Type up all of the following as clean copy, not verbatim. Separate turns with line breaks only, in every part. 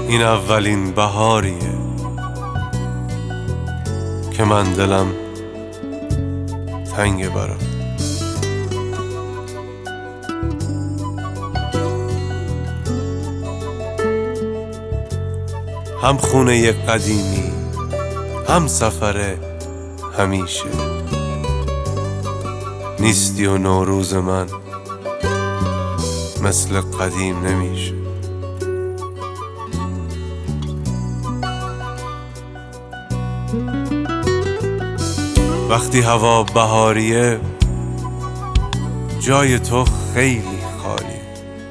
این اولین بهاریه که من دلم تنگ برات. هم خونه قدیمی، هم سفر همیشه، نیستی و نوروز من مثل قدیم نمیشه. وقتی هوا بهاریه جای تو خیلی خالیه.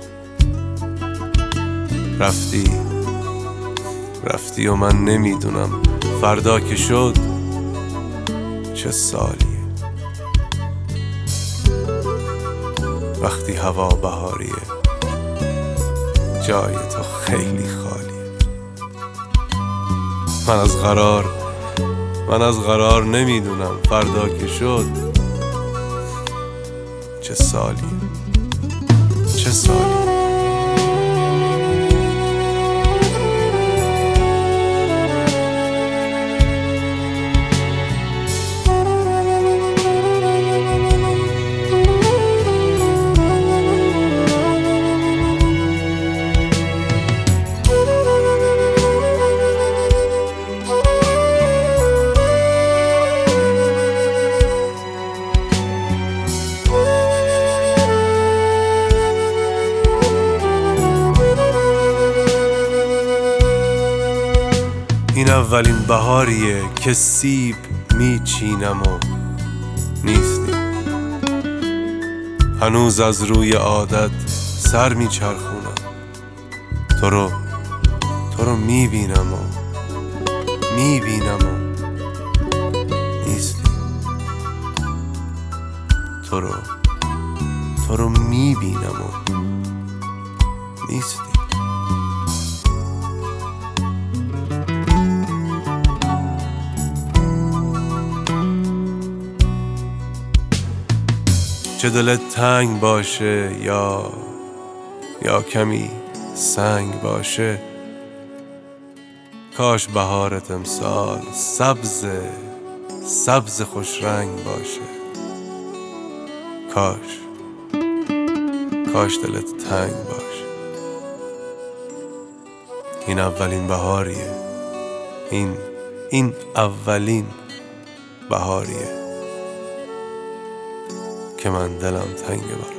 رفتی و من نمیدونم فردا که شد چه سالیه. وقتی هوا بهاریه جای تو خیلی خالیه. من از قرار نمیدونم فردا که شد چه سالیه. این اولین بهاریه که سیب میچینم و نیستی. هنوز از روی عادت سر میچرخونم، تو رو میبینم و نیستی. تو رو میبینم و نیستی. چه دلت تنگ باشه یا کمی سنگ باشه، کاش بهارت امسال سبز خوش رنگ باشه. کاش دلت تنگ باشه. این اولین بهاریه، این اولین بهاریه که من دلم تنگ برات.